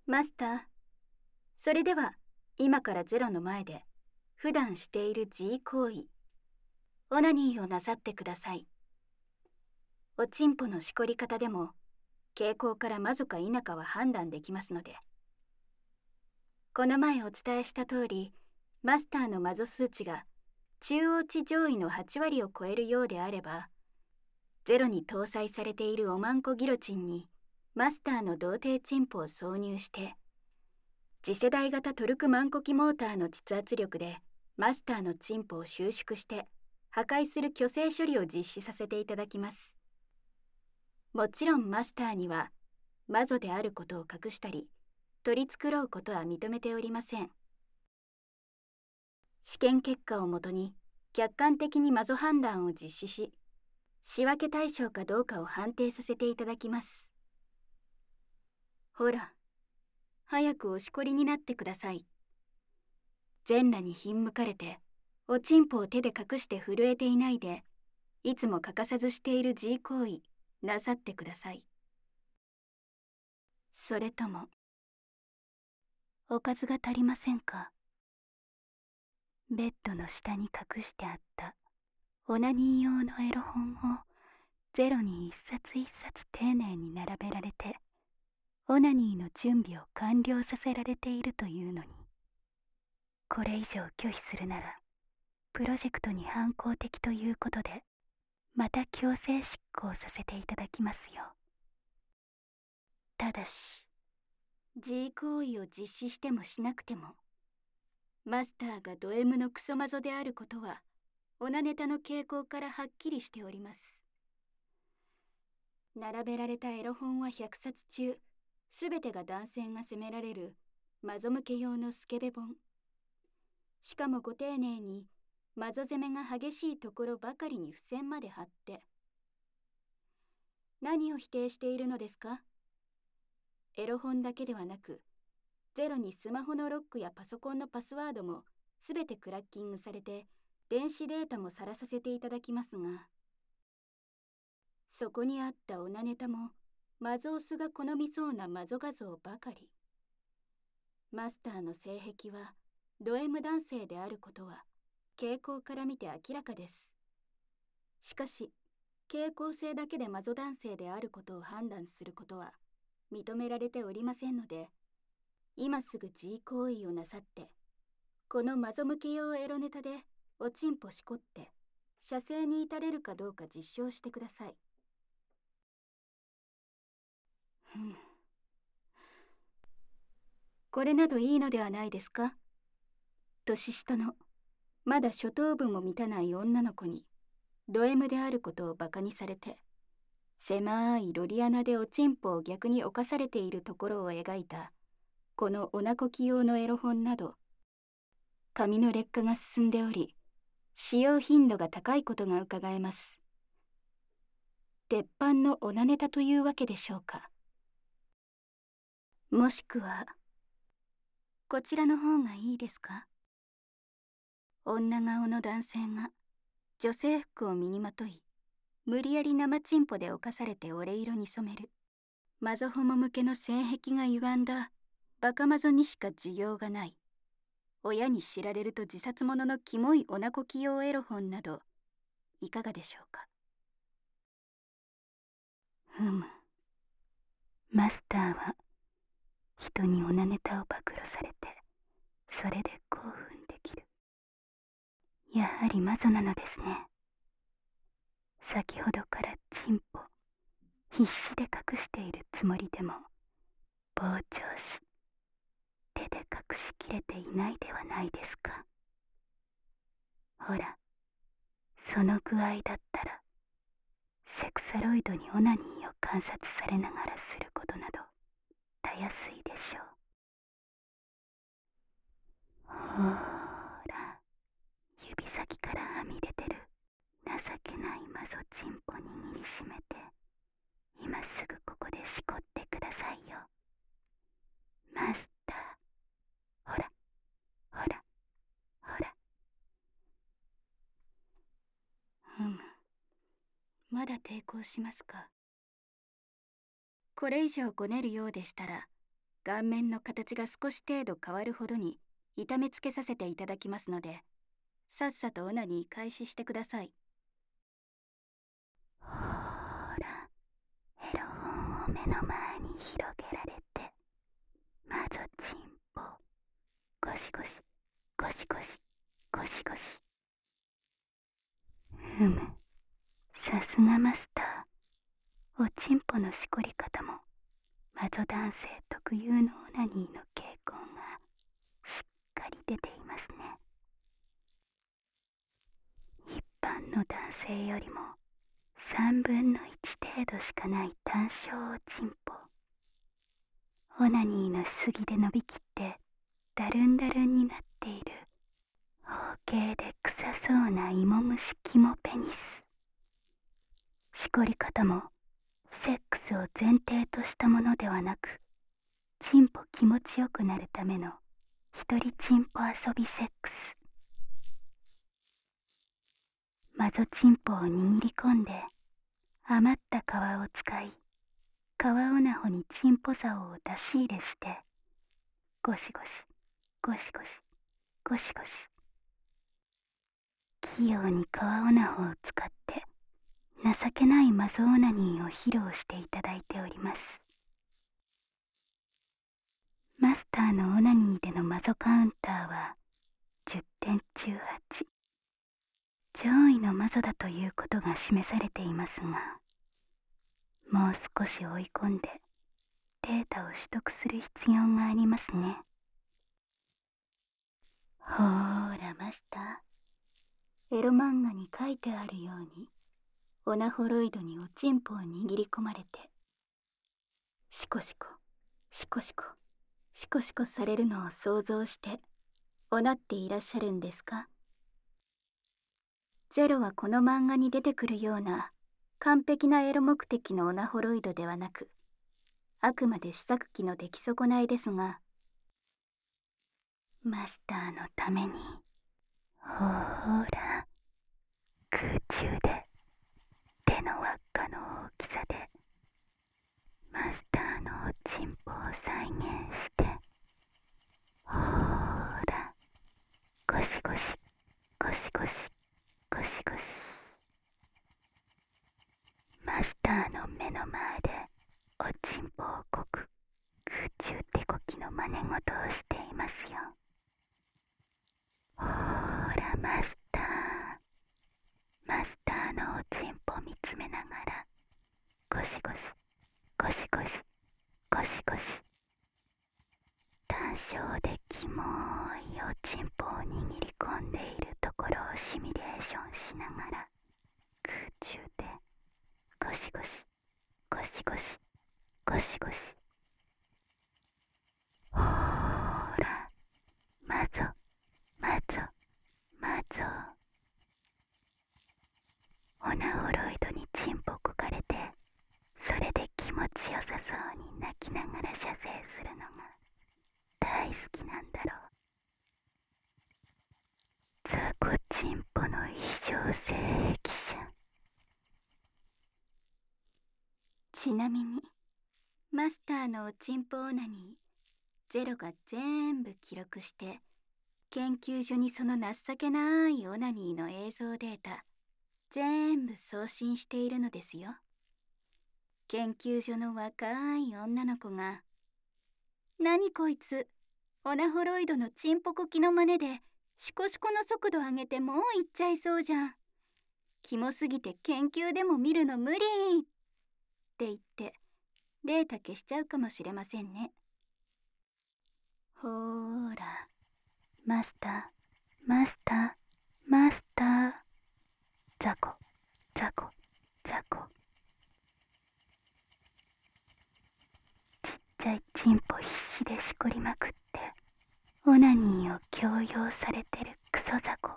マスター、それでは今からゼロの前で普段している G 行為、オナニーをなさってください。おちんぽのしこり方でも傾向からマゾか否かは判断できますので。この前お伝えした通り、マスターのマゾ数値が中央値上位の8割を超えるようであれば、ゼロに搭載されているおまんこギロチンにマスターの童貞チンポを挿入して、次世代型トルクマンコキモーターの膣圧力でマスターのチンポを収縮して破壊する虚勢処理を実施させていただきます。もちろんマスターにはマゾであることを隠したり取り繕うことは認めておりません。試験結果をもとに客観的にマゾ判断を実施し、仕分け対象かどうかを判定させていただきます。ほら、早くおしこりになってください。全裸にひんむかれて、おちんぽを手で隠して震えていないで、いつも欠かさずしている G 行為、なさってください。それとも、おかずが足りませんか？ベッドの下に隠してあったオナニー用のエロ本をゼロに一冊一冊丁寧に並べられて、オナニーの準備を完了させられているというのに、これ以上拒否するならプロジェクトに反抗的ということでまた強制執行させていただきますよ。ただし G 行為を実施してもしなくても、マスターがド M のクソマゾであることはオナネタの傾向からはっきりしております。並べられたエロ本は100冊中すべてが男性が責められるマゾ向け用のスケベ本。しかもご丁寧にマゾ攻めが激しいところばかりに付箋まで貼って。何を否定しているのですか？エロ本だけではなく、ゼロにスマホのロックやパソコンのパスワードもすべてクラッキングされて、電子データも晒させていただきますが、そこにあったオナネタもマゾオスが好みそうなマゾ画像ばかり。マスターの性癖はド M 男性であることは傾向から見て明らかです。しかし傾向性だけでマゾ男性であることを判断することは認められておりませんので、今すぐ G 行為をなさって、このマゾ向け用エロネタでおちんぽしこって射精に至れるかどうか実証してください。これなどいいのではないですか？年下のまだ初等部も満たない女の子にド M であることをバカにされて、狭いロリ穴でおちんぽを逆に侵されているところを描いたこのオナコキ用のエロ本など、紙の劣化が進んでおり、使用頻度が高いことがうかがえます。鉄板のオナネタというわけでしょうか。もしくはこちらの方がいいですか？女顔の男性が女性服を身にまとい、無理やり生チンポで侵されてオレ色に染めるマゾホモ向けの性癖が歪んだバカマゾにしか需要がない、親に知られると自殺者のキモいオナコキ用エロ本などいかがでしょうか。マスターは人にオナネタを暴露されてそれで興奮できる。やはりマゾなのですね。先ほどからチンポ必死で隠しているつもりでも膨張し手で隠しきれていないではないですか。ほら、その具合だったらセクサロイドにオナニーを観察されながらすることなどたやすいでしょう。ほら、指先からはみ出てる情けないマゾチンポ握りしめて、今すぐここでしこってくださいよ。マスター、ほら、ほら、ほら。まだ抵抗しますか？これ以上ごねるようでしたら、 顔面の形が少し程度変わるほどに痛めつけさせていただきますので、さっさとオナニー開始してください。ほーら、エロ本を目の前に広げられて、まぞちんぽ、ゴシゴシ、ゴシゴシ、ゴシゴシ。さすがマスター。おちんぽのしこり方も、マゾ男性特有のオナニーの傾向がしっかり出ていますね。一般の男性よりも3分の1程度しかない単小おちんぽ。オナニーのしすぎで伸びきってダルンダルンになっている包茎で臭そうな芋虫肝ペニス。しこり方もセックスを前提としたものではなく、チンポ気持ちよくなるための一人チンポ遊びセックス。マゾチンポを握り込んで余った皮を使い、皮オナホにチンポ竿を出し入れして、ゴシゴシゴシゴシゴシゴシ、器用に皮オナホを使って情けないマゾオナニーを披露していただいております。マスターのオナニーでのマゾカウンターは10点中8。上位のマゾだということが示されていますが、もう少し追い込んでデータを取得する必要がありますね。ほーらマスター、エロ漫画に書いてあるようにオナホロイドにおちんぽを握り込まれて、シコシコシコシコシコシコされるのを想像しておなっていらっしゃるんですか？ゼロはこの漫画に出てくるような完璧なエロ目的のオナホロイドではなく、あくまで試作機の出来損ないですが、マスターのために、ほーら、空中で手の輪っかの大きさでマスターのおちんぽを再現して、ほーら、ゴシゴシゴシゴシゴシゴシ。マスターの目の前でおちんぽをこく空中手こきの真似事をしていますよ。ほーらマスターのおちんぽ見つめながら、ゴシゴシゴシゴシゴシゴシ、単小でキモいおちんぽを握り込んでいるところをシミュレーションしながら、空中でゴシゴシゴシゴシゴシゴシ。ほーらマゾマゾマゾ。オナホロイドにチンポこかれて、それで気持ちよさそうに泣きながら射精するのが大好きなんだろう。雑魚チンポの異常性癖者。ちなみにマスターのおちんぽオナニー、ゼロが全部記録して研究所にその情けないオナニーの映像データ全部送信しているのですよ。研究所の若い女の子が、何こいつ、オナホロイドのチンポコキの真似でシコシコの速度上げてもう行っちゃいそうじゃん。キモすぎて研究でも見るの無理って言ってデータ消しちゃうかもしれませんね。ほーら、マスター、マスター、マスター。ザコ、ザコ、ザコ。ちっちゃいチンポ必死でしこりまくってオナニーを強要されてるクソザコ。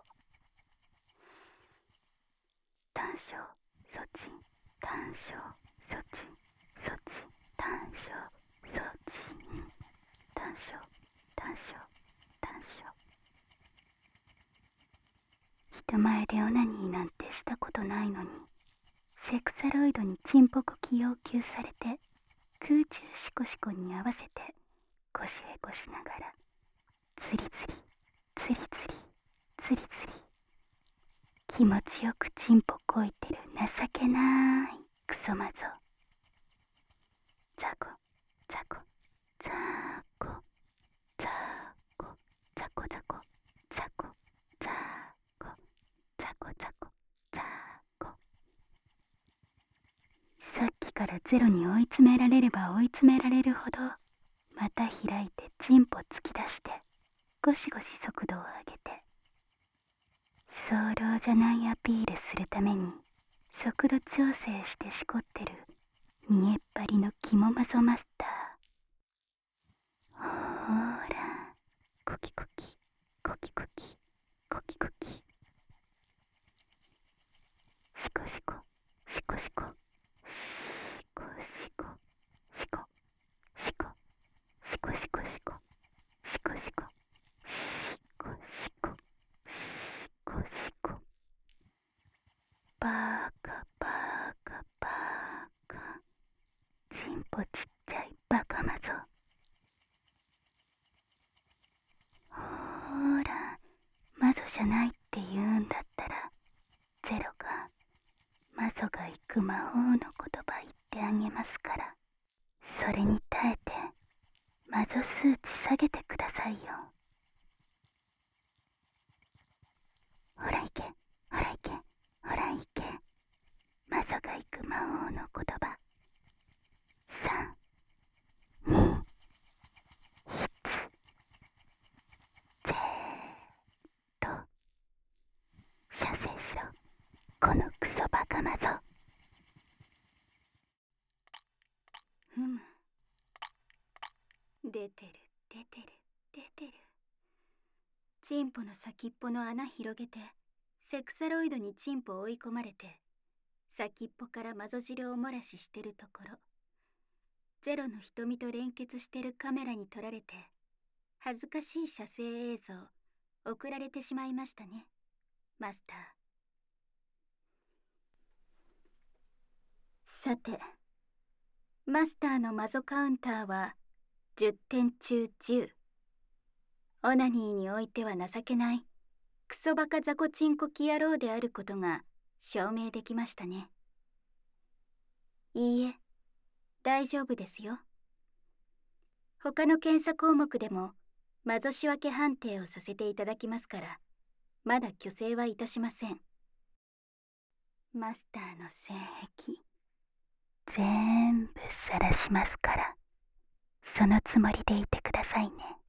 単小ソチン単小ソチンソチン単小ソチン単小単小単小。人前でオナニーなんてしたことないのに、セクサロイドにチンポコキ要求されて空中シコシコに合わせてゴシへこしながら、つりつりつりつりつりつり、気持ちよくチンポこいてる情けないクソマゾ。ザコザコザコザコザコザコザコザコザコザコザコ。さっきからゼロに追い詰められれば追い詰められるほど、また開いてチンポ突き出してゴシゴシ速度を上げて、早漏じゃないアピールするために速度調整してしこってる見えっ張りの肝マゾマスター。ほーら、コキコキコキコキコキコキ、シコシコシコシコシコシコシコシコシコシコシコシコシコシコシコシコシコ、バーカバーカバーカ、チンポちっちゃいバカマゾ。ほーら、マゾじゃないって言うんだったら、ゼロがマゾが行く魔法の言葉言ってあげますから、それに耐えてマゾ数値下げてくださいよ。ほら行けほら行けほら行け、マゾが行く魔法の言葉。3、2、1、ゼロ。射精しろ、このクソバカマゾ。ふむ、出てる出てる出てる。チンポの先っぽの穴広げてセクサロイドにチンポ追い込まれて、先っぽからマゾ汁を漏らししてるところ、ゼロの瞳と連結してるカメラに撮られて、恥ずかしい射精映像送られてしまいましたね、マスター。さて、マスターのマゾカウンターは10点中10。オナニーにおいては情けないクソバカザコチンコキ野郎であることが証明できましたね。いいえ、大丈夫ですよ。他の検査項目でもマゾ仕分け判定をさせていただきますから、まだ虚勢はいたしません。マスターの性癖全部晒しますから、そのつもりでいてくださいね。